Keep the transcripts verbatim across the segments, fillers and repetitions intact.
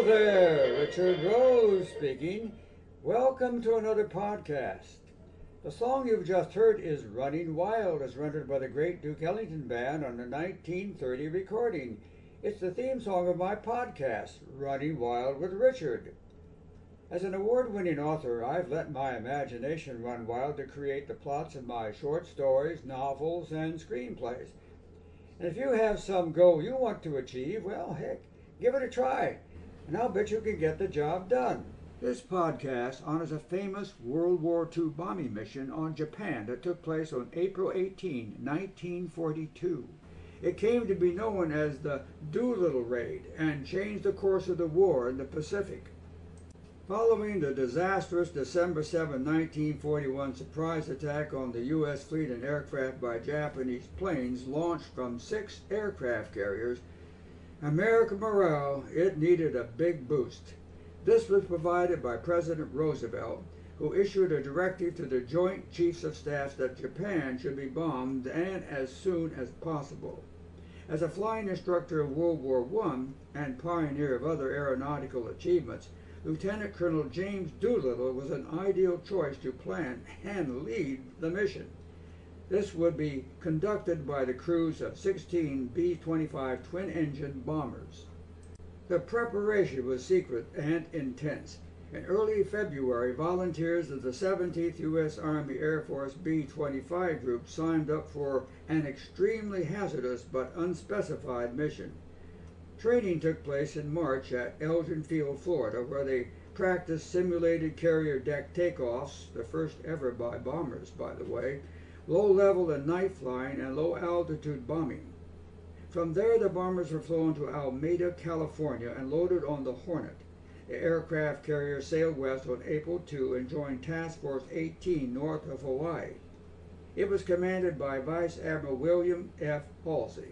there, Richard Rose speaking. Welcome to another podcast. The song you've just heard is Running Wild, as rendered by the great Duke Ellington Band on the nineteen thirty recording. It's the theme song of my podcast, Running Wild with Richard. As an award-winning author, I've let my imagination run wild to create the plots of my short stories, novels, and screenplays. And if you have some goal you want to achieve, well, heck, give it a try, and I'll bet you can get the job done. This podcast honors a famous World War Two bombing mission on Japan that took place on April eighteenth, nineteen forty-two. It came to be known as the Doolittle Raid and changed the course of the war in the Pacific. Following the disastrous December seventh, nineteen forty-one surprise attack on the U S fleet and aircraft by Japanese planes launched from six aircraft carriers, American morale, it needed a big boost. This was provided by President Roosevelt, who issued a directive to the Joint Chiefs of Staff that Japan should be bombed and as soon as possible. As a flying instructor of World War One and pioneer of other aeronautical achievements, Lieutenant Colonel James Doolittle was an ideal choice to plan and lead the mission. This would be conducted by the crews of sixteen B twenty-five twin-engine bombers. The preparation was secret and intense. In early February, volunteers of the seventeenth U S Army Air Force B twenty-five Group signed up for an extremely hazardous but unspecified mission. Training took place in March at Elgin Field, Florida, where they practiced simulated carrier deck takeoffs, the first ever by bombers, by the way, low-level and night flying, and low-altitude bombing. From there, the bombers were flown to Alameda, California, and loaded on the Hornet. The aircraft carrier sailed west on April second and joined Task Force eighteen north of Hawaii. It was commanded by Vice Admiral William F. Halsey.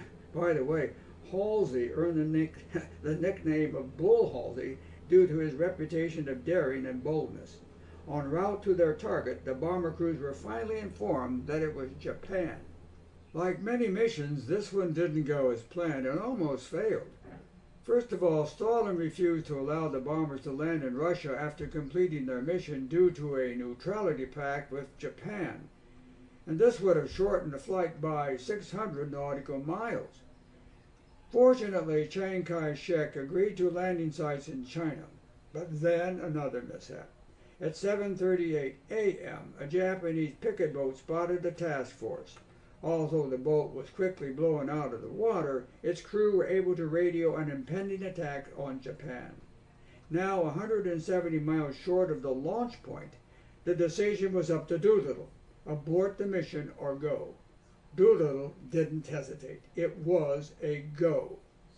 By the way, Halsey earned the, nick, the nickname of Bull Halsey due to his reputation of daring and boldness. En route to their target, the bomber crews were finally informed that it was Japan. Like many missions, this one didn't go as planned and almost failed. First of all, Stalin refused to allow the bombers to land in Russia after completing their mission due to a neutrality pact with Japan. And this would have shortened the flight by six hundred nautical miles. Fortunately, Chiang Kai-shek agreed to landing sites in China, but then another mishap. At seven thirty-eight a m, a Japanese picket boat spotted the task force. Although the boat was quickly blown out of the water, its crew were able to radio an impending attack on Japan. Now one hundred seventy miles short of the launch point, the decision was up to Doolittle: abort the mission or go. Doolittle didn't hesitate. It was a go.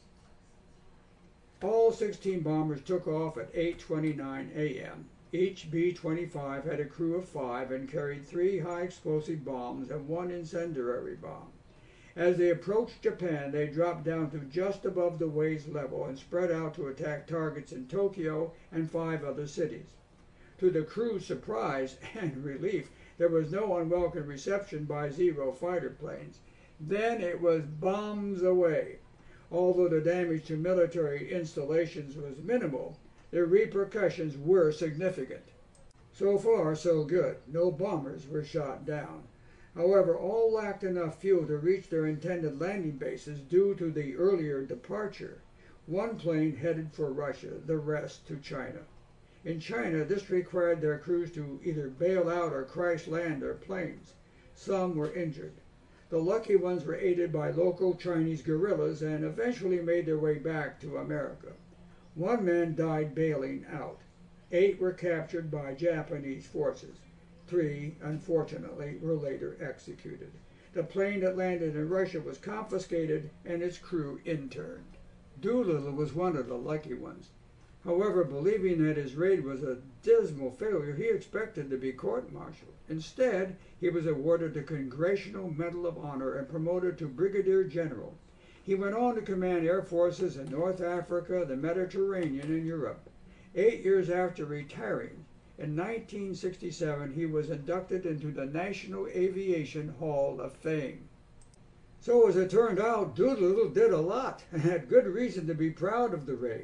All sixteen bombers took off at eight twenty-nine a m Each B twenty-five had a crew of five and carried three high-explosive bombs and one incendiary bomb. As they approached Japan, they dropped down to just above the waist level and spread out to attack targets in Tokyo and five other cities. To the crew's surprise and relief, there was no unwelcome reception by Zero fighter planes. Then it was bombs away. Although the damage to military installations was minimal, the repercussions were significant. So far, so good. No bombers were shot down. However, all lacked enough fuel to reach their intended landing bases due to the earlier departure. One plane headed for Russia, the rest to China. In China, this required their crews to either bail out or crash land their planes. Some were injured. The lucky ones were aided by local Chinese guerrillas and eventually made their way back to America. One man died bailing out. Eight were captured by Japanese forces. Three, unfortunately, were later executed. The plane that landed in Russia was confiscated and its crew interned. Doolittle was one of the lucky ones. However, believing that his raid was a dismal failure, he expected to be court-martialed. Instead, he was awarded the Congressional Medal of Honor and promoted to Brigadier General. He went on to command air forces in North Africa, the Mediterranean, and Europe. Eight years after retiring, in nineteen sixty-seven, he was inducted into the National Aviation Hall of Fame. So as it turned out, Doolittle did a lot and had good reason to be proud of the raid.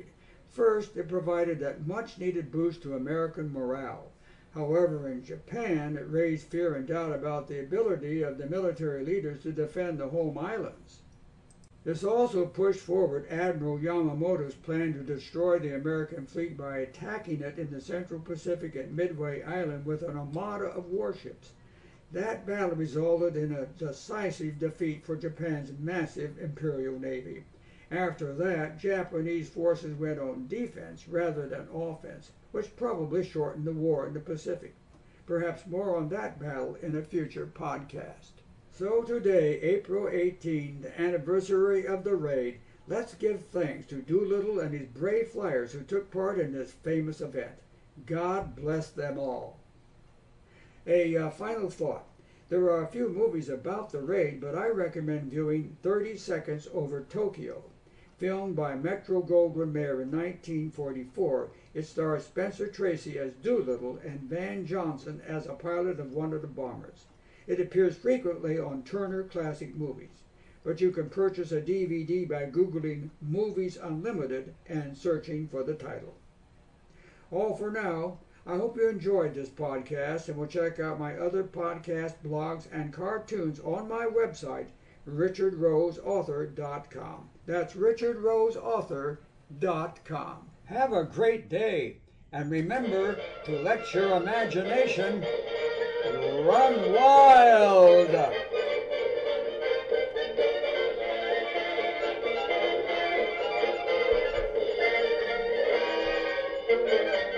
First, it provided that much-needed boost to American morale. However, in Japan, it raised fear and doubt about the ability of the military leaders to defend the home islands. This also pushed forward Admiral Yamamoto's plan to destroy the American fleet by attacking it in the Central Pacific at Midway Island with an armada of warships. That battle resulted in a decisive defeat for Japan's massive Imperial Navy. After that, Japanese forces went on defense rather than offense, which probably shortened the war in the Pacific. Perhaps more on that battle in a future podcast. So today, April eighteenth, the anniversary of the raid, let's give thanks to Doolittle and his brave flyers who took part in this famous event. God bless them all. A uh, final thought. There are a few movies about the raid, but I recommend viewing thirty seconds over Tokyo. Filmed by Metro-Goldwyn-Mayer in nineteen forty-four, it stars Spencer Tracy as Doolittle and Van Johnson as a pilot of one of the bombers. It appears frequently on Turner Classic Movies, but you can purchase a D V D by Googling Movies Unlimited and searching for the title. All for now. I hope you enjoyed this podcast and will check out my other podcast, blogs, and cartoons on my website, richard rose author dot com. That's richard rose author dot com. Have a great day, and remember to let your imagination run wild.